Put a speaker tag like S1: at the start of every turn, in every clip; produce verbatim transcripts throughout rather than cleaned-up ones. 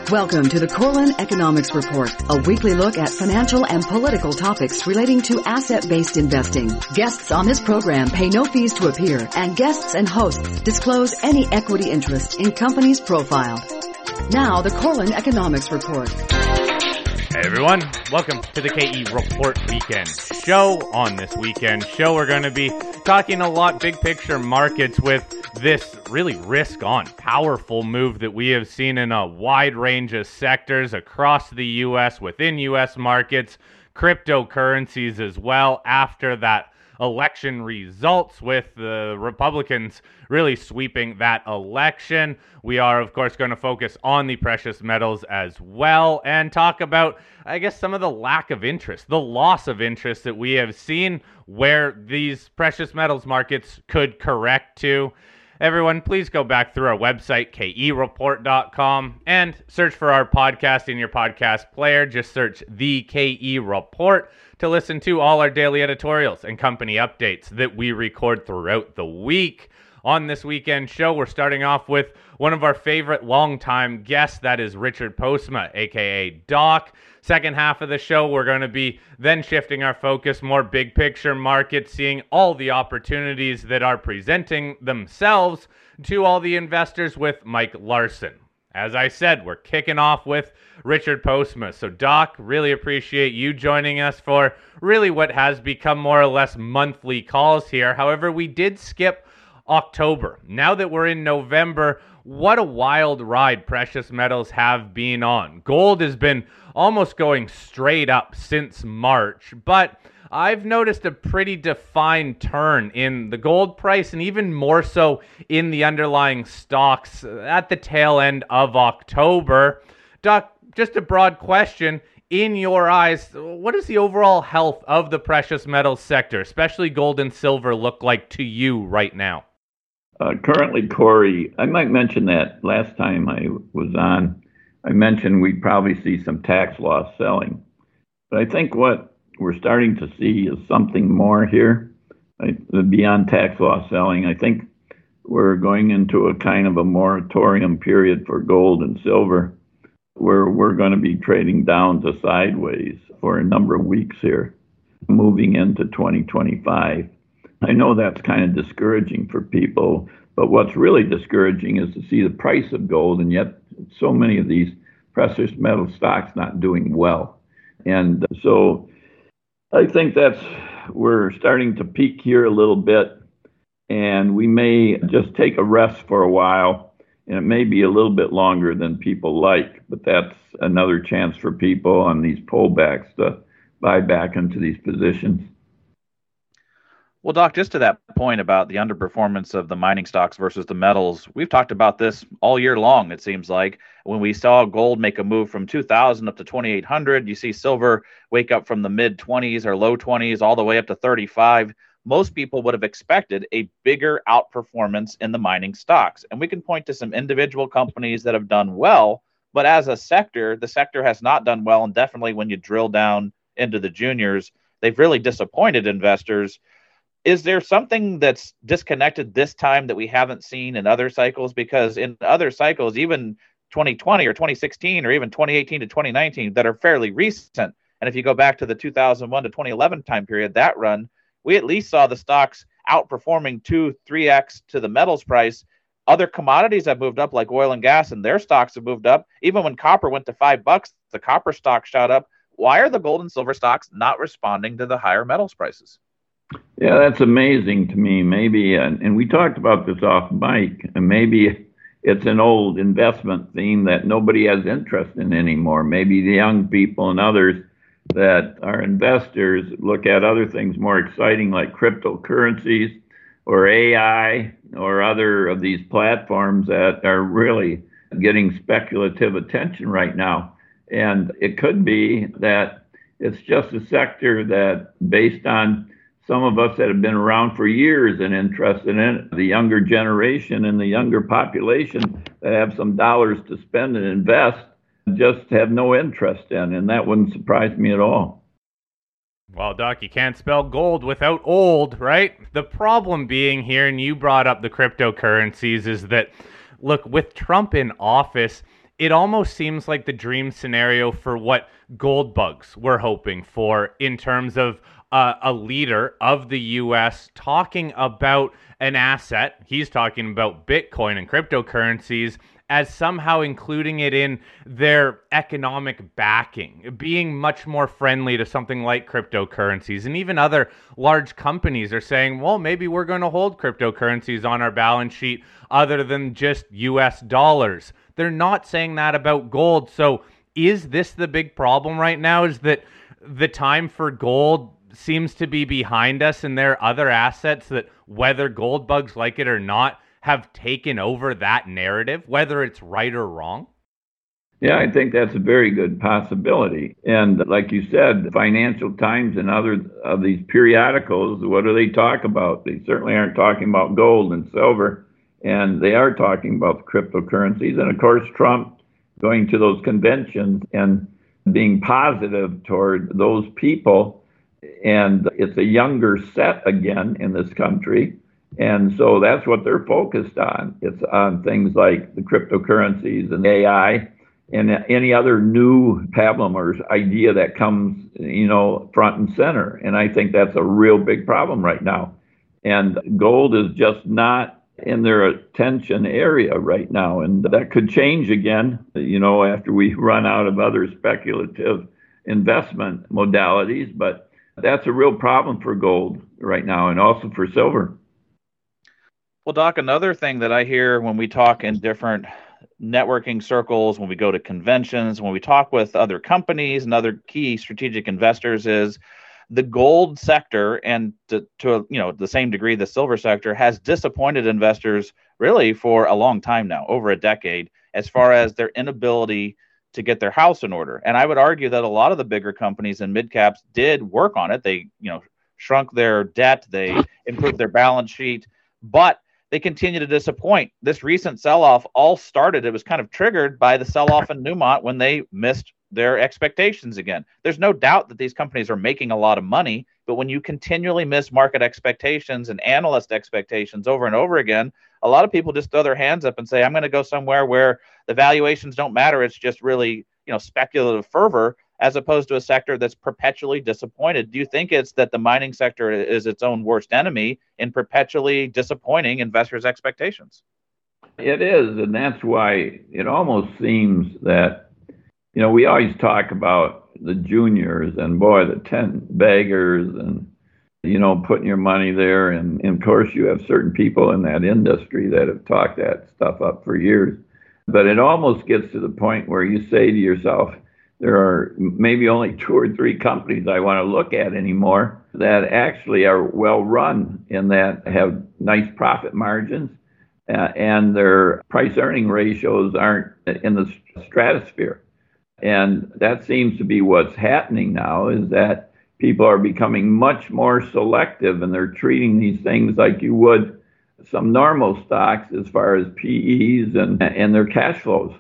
S1: Welcome to the Corlin Economics Report, a weekly look at financial and political topics relating to asset-based investing. Guests on this program pay no fees to appear, and guests and hosts disclose any equity interest in companies profiled. Now, the Corlin Economics Report.
S2: Hey everyone, welcome to the K E Report Weekend Show. On this weekend show, we're going to be talking a lot big picture markets with this really risk-on, powerful move that we have seen in a wide range of sectors across the U S, within U S markets, cryptocurrencies as well, after that election results with the Republicans really sweeping that election. We are, of course, going to focus on the precious metals as well and talk about, I guess, some of the lack of interest, the loss of interest that we have seen where these precious metals markets could correct to. Everyone, please go back through our website, K E report dot com, and search for our podcast in your podcast player. Just search The K E Report to listen to all our daily editorials and company updates that we record throughout the week. On this weekend show, we're starting off with one of our favorite longtime guests, that is Richard Postma, aka Doc. Second half of the show, we're going to be then shifting our focus more big picture market, seeing all the opportunities that are presenting themselves to all the investors with Mike Larson. As I said, we're kicking off with Richard Postma. So Doc, really appreciate you joining us for really what has become more or less monthly calls here. However, we did skip October. Now that we're in November, what a wild ride precious metals have been on. Gold has been almost going straight up since March, but I've noticed a pretty defined turn in the gold price and even more so in the underlying stocks at the tail end of October. Doc, just a broad question. In your eyes, what does the overall health of the precious metals sector, especially gold and silver, look like to you right now?
S3: Uh, currently, Corey, I might mention that last time I was on, I mentioned we'd probably see some tax loss selling. But I think what we're starting to see is something more here, I, beyond tax loss selling. I think we're going into a kind of a moratorium period for gold and silver, where we're going to be trading down to sideways for a number of weeks here, moving into twenty twenty-five. I know that's kind of discouraging for people, but what's really discouraging is to see the price of gold, and yet so many of these precious metal stocks not doing well. And so I think that's, we're starting to peak here a little bit, and we may just take a rest for a while, and it may be a little bit longer than people like, but that's another chance for people on these pullbacks to buy back into these positions.
S4: Well, Doc, just to that point about the underperformance of the mining stocks versus the metals, we've talked about this all year long, it seems like. When we saw gold make a move from two thousand up to twenty-eight hundred, you see silver wake up from the mid twenties or low twenties all the way up to thirty-five. Most people would have expected a bigger outperformance in the mining stocks. And we can point to some individual companies that have done well, but as a sector, the sector has not done well. And definitely when you drill down into the juniors, they've really disappointed investors. Is there something that's disconnected this time that we haven't seen in other cycles? Because in other cycles, even twenty twenty or twenty sixteen or even twenty eighteen to twenty nineteen that are fairly recent, and if you go back to the two thousand one to twenty eleven time period, that run, we at least saw the stocks outperforming two, three X to the metals price. Other commodities have moved up, like oil and gas, and their stocks have moved up. Even when copper went to five bucks, the copper stock shot up. Why are the gold and silver stocks not responding to the higher metals prices?
S3: Yeah, that's amazing to me. Maybe, and, and we talked about this off mic, and maybe it's an old investment theme that nobody has interest in anymore. Maybe the young people and others that are investors look at other things more exciting, like cryptocurrencies or A I or other of these platforms that are really getting speculative attention right now. And it could be that it's just a sector that, based on some of us that have been around for years and interested in it, the younger generation and the younger population that have some dollars to spend and invest, just have no interest in, and that wouldn't surprise me at all.
S2: Well, Doc, you can't spell gold without old, right? The problem being here, and you brought up the cryptocurrencies, is that, look, with Trump in office, it almost seems like the dream scenario for what gold bugs were hoping for in terms of uh, a leader of the U S talking about an asset. He's talking about Bitcoin and cryptocurrencies as somehow including it in their economic backing, being much more friendly to something like cryptocurrencies. And even other large companies are saying, well, maybe we're going to hold cryptocurrencies on our balance sheet other than just U S dollars. They're not saying that about gold. So is this the big problem right now, is that the time for gold seems to be behind us and there are other assets that, whether gold bugs like it or not, have taken over that narrative, whether it's right or wrong?
S3: Yeah, I think that's a very good possibility. And like you said, the Financial Times and other of these periodicals, what do they talk about? They certainly aren't talking about gold and silver, and they are talking about cryptocurrencies. And of course, Trump going to those conventions and being positive toward those people. And it's a younger set again in this country. And so that's what they're focused on. It's on things like the cryptocurrencies and A I and any other new pablum or idea that comes, you know, front and center. And I think that's a real big problem right now. And gold is just not in their attention area right now. And that could change again, you know, after we run out of other speculative investment modalities. But that's a real problem for gold right now, and also for silver.
S4: Well, Doc, another thing that I hear when we talk in different networking circles, when we go to conventions, when we talk with other companies and other key strategic investors, is the gold sector, and to, to you know the same degree the silver sector, has disappointed investors really for a long time now, over a decade, as far as their inability to get their house in order. And I would argue that a lot of the bigger companies and mid caps did work on it. They, you know, shrunk their debt, they improved their balance sheet, but they continue to disappoint. This recent sell-off all started, it was kind of triggered by the sell-off in Newmont when they missed their expectations again. There's no doubt that these companies are making a lot of money, but when you continually miss market expectations and analyst expectations over and over again, a lot of people just throw their hands up and say, I'm going to go somewhere where the valuations don't matter. It's just really, you know, speculative fervor, as opposed to a sector that's perpetually disappointed. Do you think it's that the mining sector is its own worst enemy in perpetually disappointing investors' expectations?
S3: It is, and that's why it almost seems that, you know, we always talk about the juniors and, boy, the ten baggers and, you know, putting your money there. And, and of course, you have certain people in that industry that have talked that stuff up for years. But it almost gets to the point where you say to yourself, there are maybe only two or three companies I want to look at anymore that actually are well run and that have nice profit margins, uh, and their price earning ratios aren't in the stratosphere. And that seems to be what's happening now, is that people are becoming much more selective, and they're treating these things like you would some normal stocks as far as P Es and, and their cash flows.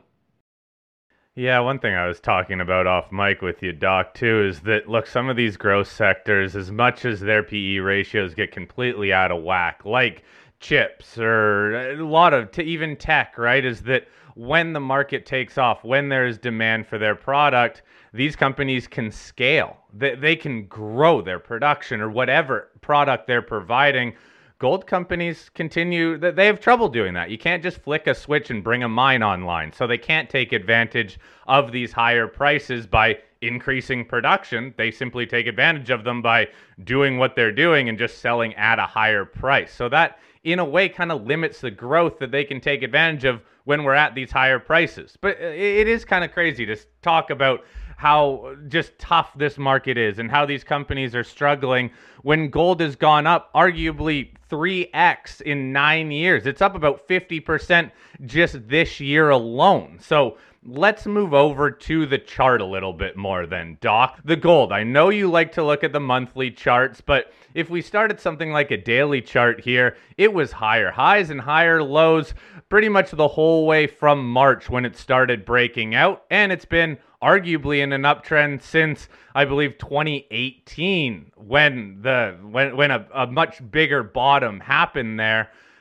S2: Yeah, one thing I was talking about off mic with you, Doc, too, is that, look, some of these growth sectors, as much as their P E ratios get completely out of whack, like chips or a lot of, t- even tech, right, is that when the market takes off, when there is demand for their product, these companies can scale. They, they can grow their production or whatever product they're providing. Gold companies continue, they have trouble doing that. You can't just flick a switch and bring a mine online. So they can't take advantage of these higher prices by increasing production. They simply take advantage of them by doing what they're doing and just selling at a higher price. So that, in a way, kind of limits the growth that they can take advantage of when we're at these higher prices. But it is kind of crazy to talk about how just tough this market is and how these companies are struggling when gold has gone up arguably three x in nine years. It's up about fifty percent just this year alone. So let's move over to the chart a little bit more then, Doc. The gold, I know you like to look at the monthly charts, but if we started something like a daily chart here, it was higher highs and higher lows pretty much the whole way from March when it started breaking out, and it's been arguably in an uptrend since, I believe, twenty eighteen, when the when when a, a much bigger bottom happened there.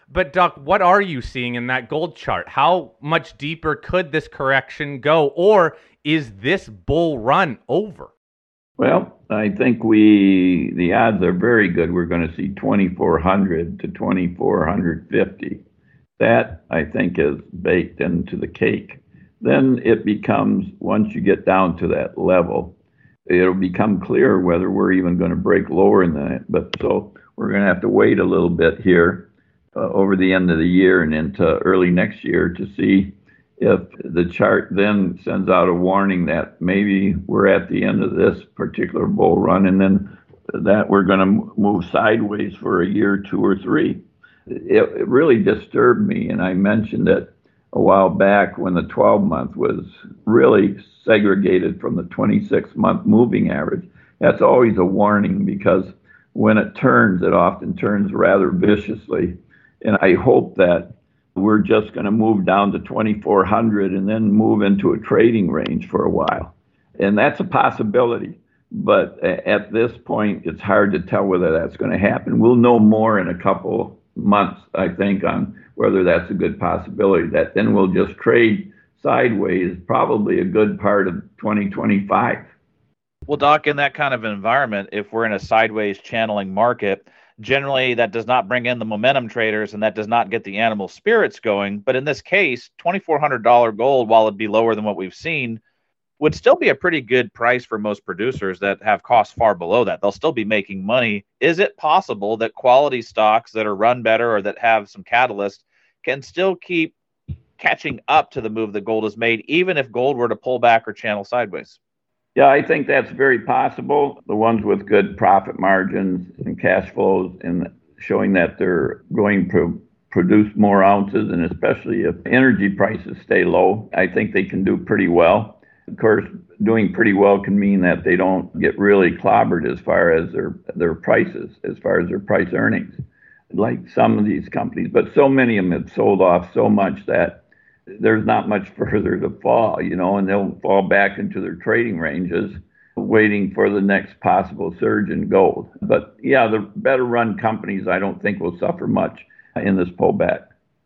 S2: But Doc, what are you seeing in that gold chart? How much deeper could this correction go, or is this bull run over?
S3: Well, I think we the odds are very good. We're going to see twenty-four hundred to twenty-four fifty. That, I think, is baked into the cake. Then it becomes, once you get down to that level, it'll become clear whether we're even going to break lower than that. But so we're going to have to wait a little bit here uh, over the end of the year and into early next year to see if the chart then sends out a warning that maybe we're at the end of this particular bull run, and then that we're going to move sideways for a year, two or three. It, it really disturbed me, and I mentioned it a while back when the twelve month was really segregated from the twenty-six month moving average. That's always a warning, because when it turns, it often turns rather viciously. And I hope that we're just going to move down to twenty-four hundred and then move into a trading range for a while. And that's a possibility. But at this point, it's hard to tell whether that's going to happen. We'll know more in a couple months, I think, on whether that's a good possibility. That then we'll just trade sideways, probably a good part of twenty twenty-five.
S4: Well, Doc, in that kind of environment, if we're in a sideways channeling market, generally that does not bring in the momentum traders, and that does not get the animal spirits going. But in this case, twenty-four hundred dollars gold, while it'd be lower than what we've seen, would still be a pretty good price for most producers that have costs far below that. They'll still be making money. Is it possible that quality stocks that are run better or that have some catalyst can still keep catching up to the move that gold has made, even if gold were to pull back or channel sideways?
S3: Yeah, I think that's very possible. The ones with good profit margins and cash flows and showing that they're going to produce more ounces, and especially if energy prices stay low, I think they can do pretty well. Of course, doing pretty well can mean that they don't get really clobbered as far as their their prices, as far as their price earnings, like some of these companies. But so many of them have sold off so much that there's not much further to fall, you know, and they'll fall back into their trading ranges, waiting for the next possible surge in gold. But yeah, the better run companies, I don't think will suffer much in this pullback.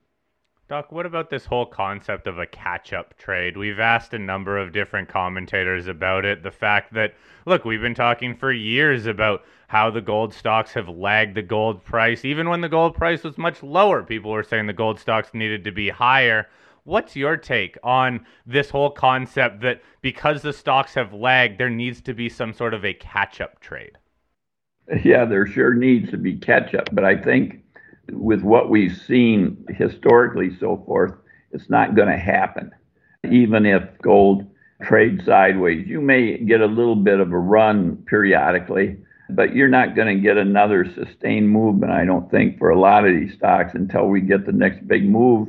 S2: Doc, what about this whole concept of a catch-up trade? We've asked a number of different commentators about it. The fact that, look, we've been talking for years about how the gold stocks have lagged the gold price. Even when the gold price was much lower, people were saying the gold stocks needed to be higher. What's your take on this whole concept that because the stocks have lagged, there needs to be some sort of a catch-up trade?
S3: Yeah, there sure needs to be catch-up, but I think with what we've seen historically so forth, it's not going to happen. Even if gold trades sideways, you may get a little bit of a run periodically, but you're not going to get another sustained movement, I don't think, for a lot of these stocks until we get the next big move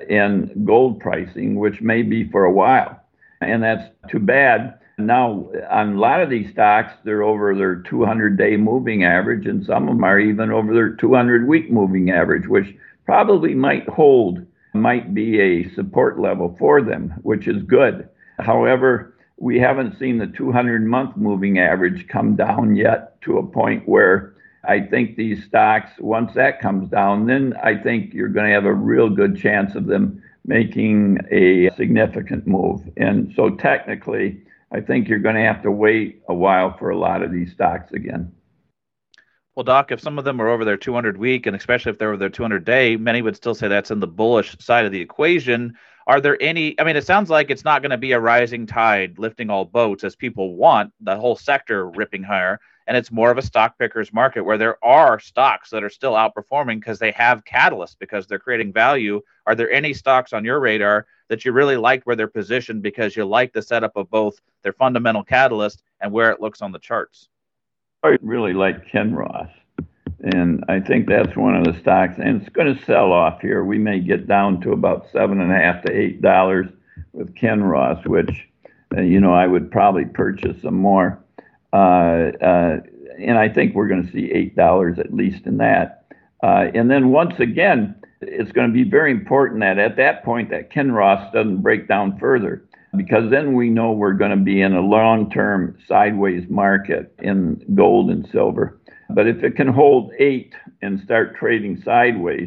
S3: in gold pricing, which may be for a while. And that's too bad. Now, on a lot of these stocks, they're over their two hundred day moving average, and some of them are even over their two hundred week moving average, which probably might hold, might be a support level for them, which is good. However, we haven't seen the two hundred month moving average come down yet to a point where I think these stocks, once that comes down, then I think you're going to have a real good chance of them making a significant move. And so technically, I think you're going to have to wait a while for a lot of these stocks again.
S4: Well, Doc, if some of them are over their two hundred week, and especially if they're over their two hundred day, many would still say that's in the bullish side of the equation. Are there any, I mean, it sounds like it's not going to be a rising tide lifting all boats as people want the whole sector ripping higher. And it's more of a stock pickers market where there are stocks that are still outperforming because they have catalysts, because they're creating value. Are there any stocks on your radar that you really like where they're positioned because you like the setup of both their fundamental catalyst and where it looks on the charts?
S3: I really like Kinross, and I think that's one of the stocks, and it's going to sell off here. We may get down to about seven and a half to eight dollars with Kinross, which, uh, you know, I would probably purchase some more. Uh, uh, and I think we're going to see eight dollars at least in that. Uh, and then once again, it's going to be very important that at that point that Kinross doesn't break down further, because then we know we're going to be in a long-term sideways market in gold and silver. But if it can hold eight and start trading sideways,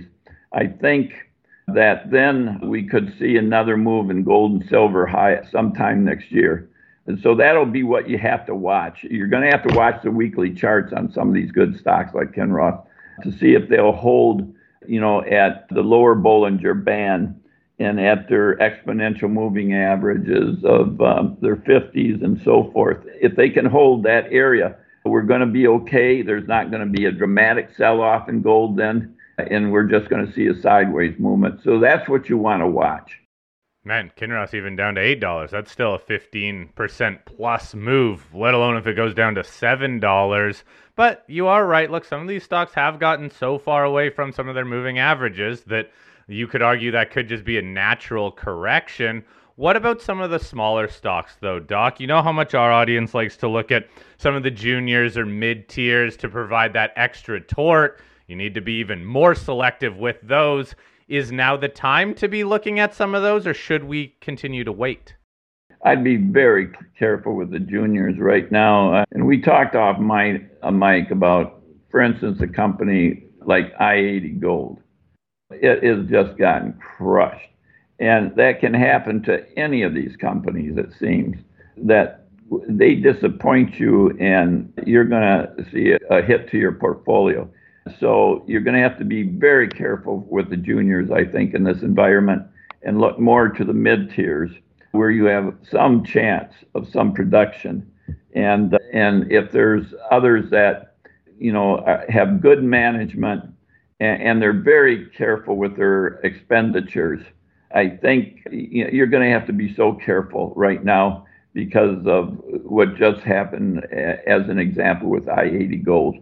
S3: I think that then we could see another move in gold and silver high sometime next year. And so that'll be what you have to watch. You're going to have to watch the weekly charts on some of these good stocks like Kinross to see if they'll hold, you know, at the lower Bollinger Band and at their exponential moving averages of um, their fifties and so forth. If they can hold that area, we're going to be okay. There's not going to be a dramatic sell-off in gold then, and we're just going to see a sideways movement. So that's what you want to watch.
S2: Man, Kinross even down to eight dollars. That's still a fifteen percent plus move, let alone if it goes down to seven dollars. But you are right. Look, some of these stocks have gotten so far away from some of their moving averages that you could argue that could just be a natural correction. What about some of the smaller stocks, though, Doc? You know how much our audience likes to look at some of the juniors or mid-tiers to provide that extra torque. You need to be even more selective with those. Is now the time to be looking at some of those, or should we continue to wait?
S3: I'd be very careful with the juniors right now. Uh, and we talked off mic, uh, Mike about, for instance, a company like I eighty Gold. It has just gotten crushed. And that can happen to any of these companies, it seems, that they disappoint you and you're going to see a, a hit to your portfolio. So you're going to have to be very careful with the juniors, I think, in this environment, and look more to the mid-tiers where you have some chance of some production. And and if there's others that, you know, have good management and, and they're very careful with their expenditures, I think you know, you're going to have to be so careful right now because of what just happened, as an example with I eighty Gold.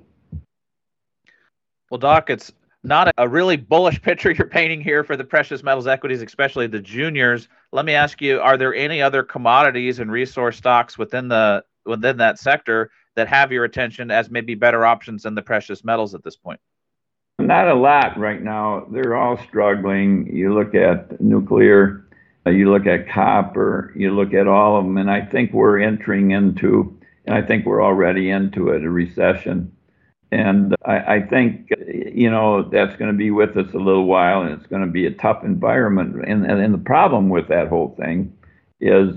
S4: Well, Doc, it's not a really bullish picture you're painting here for the precious metals equities, especially the juniors. Let me ask you, are there any other commodities and resource stocks within the within that sector that have your attention as maybe better options than the precious metals at this point?
S3: Not a lot right now. They're all struggling. You look at nuclear, you look at copper, you look at all of them, and I think we're entering into, and I think we're already into it, a recession. And I, I think, you know, that's going to be with us a little while, and it's going to be a tough environment. And, and, and the problem with that whole thing is,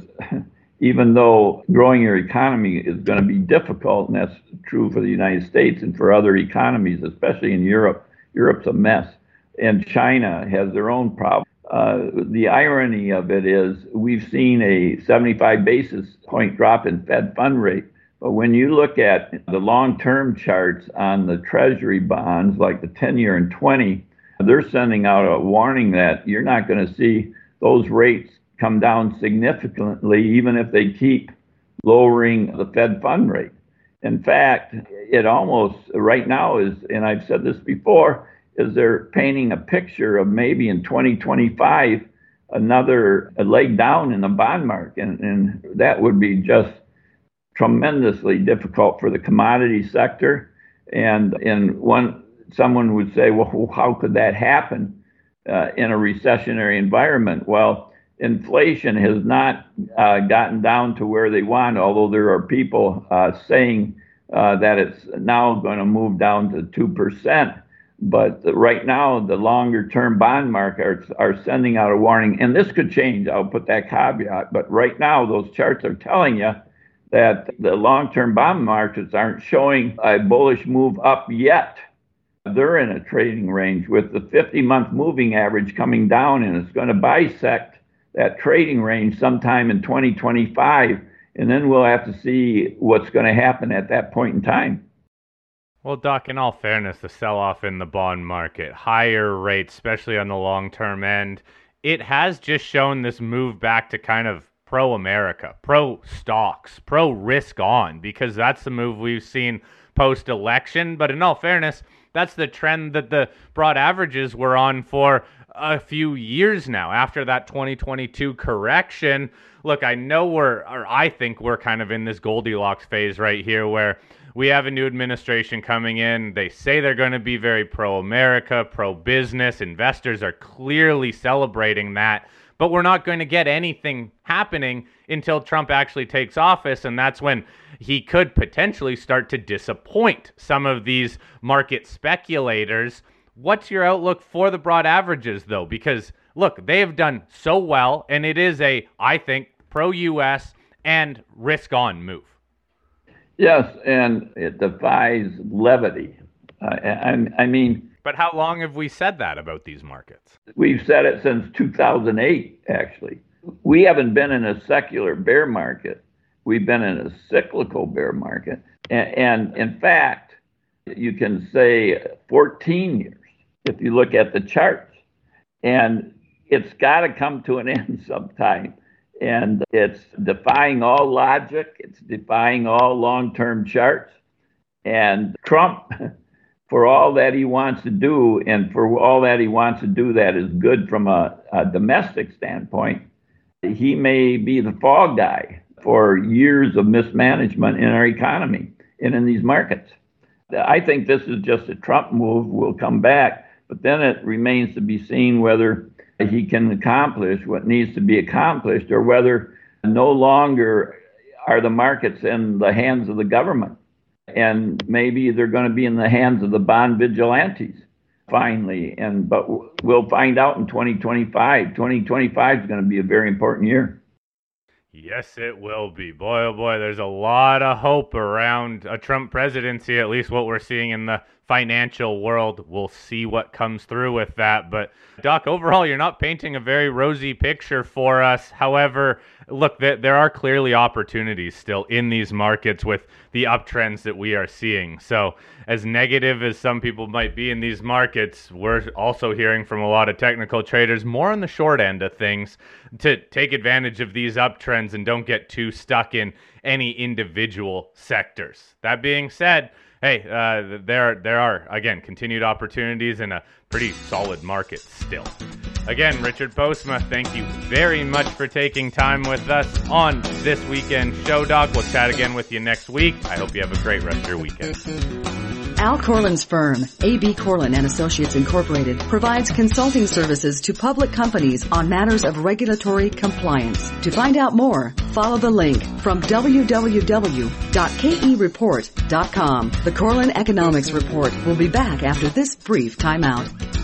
S3: even though growing your economy is going to be difficult, and that's true for the United States and for other economies, especially in Europe, Europe's a mess, and China has their own problem. Uh, the irony of it is we've seen a seventy-five basis point drop in Fed fund rate. But when you look at the long-term charts on the Treasury bonds, like the ten-year and twenty, they're sending out a warning that you're not going to see those rates come down significantly, even if they keep lowering the Fed fund rate. In fact, it almost right now is, and I've said this before, is they're painting a picture of maybe in twenty twenty-five, another a leg down in the bond market. And, and that would be just tremendously difficult for the commodity sector. And and one someone would say, well, how could that happen uh, in a recessionary environment? Well, inflation has not uh, gotten down to where they want, although there are people uh, saying uh, that it's now going to move down to two percent. But right now, the longer-term bond markets are sending out a warning, and this could change. I'll put that caveat. But right now, those charts are telling you that the long-term bond markets aren't showing a bullish move up yet. They're in a trading range with the fifty-month moving average coming down, and it's going to bisect that trading range sometime in twenty twenty-five, and then we'll have to see what's going to happen at that point in time.
S2: Well, Doc, in all fairness, the sell-off in the bond market, higher rates, especially on the long-term end, it has just shown this move back to kind of pro-America, pro-stocks, pro-risk on, because that's the move we've seen post-election. But in all fairness, that's the trend that the broad averages were on for a few years now after that twenty twenty-two correction. Look, I know we're, or I think we're kind of in this Goldilocks phase right here where we have a new administration coming in. They say they're going to be very pro-America, pro-business. Investors are clearly celebrating that. But we're not going to get anything happening until Trump actually takes office, and that's when he could potentially start to disappoint some of these market speculators. What's your outlook for the broad averages, though? Because, look, they have done so well, and it is a, I think, pro-U S and risk-on move.
S3: Yes, and it defies levity. Uh, I, I mean...
S2: But how long have we said that about these markets? We've
S3: said it since two thousand eight, actually. We haven't been in a secular bear market. We've been in a cyclical bear market. And, and in fact, you can say fourteen years if you look at the charts. And it's got to come to an end sometime. And it's defying all logic. It's defying all long-term charts. And Trump, for all that he wants to do, and for all that he wants to do that is good from a, a domestic standpoint, he may be the fall guy for years of mismanagement in our economy and in these markets. I think this is just a Trump move. We'll come back, but then it remains to be seen whether he can accomplish what needs to be accomplished, or whether no longer are the markets in the hands of the government, and maybe they're going to be in the hands of the bond vigilantes finally. And but we'll find out in twenty twenty-five. twenty twenty-five is going to be a very important year.
S2: Yes, it will be. Boy, oh boy, there's a lot of hope around a Trump presidency, at least what we're seeing in the financial world. We'll see what comes through with that. But, Doc, overall, you're not painting a very rosy picture for us. However, look, th- there are clearly opportunities still in these markets with the uptrends that we are seeing. So as negative as some people might be in these markets, we're also hearing from a lot of technical traders more on the short end of things to take advantage of these uptrends and don't get too stuck in any individual sectors. That being said, hey, uh, there, there are, again, continued opportunities in a pretty solid market still. Again, Richard Postma, thank you very much for taking time with us on this weekend show, Doc. We'll chat again with you next week. I hope you have a great rest of your weekend.
S1: Al Corlin's firm, A B Corlin and Associates Incorporated, provides consulting services to public companies on matters of regulatory compliance. To find out more, follow the link from w w w dot k e report dot com. The Corlin Economics Report will be back after this brief timeout.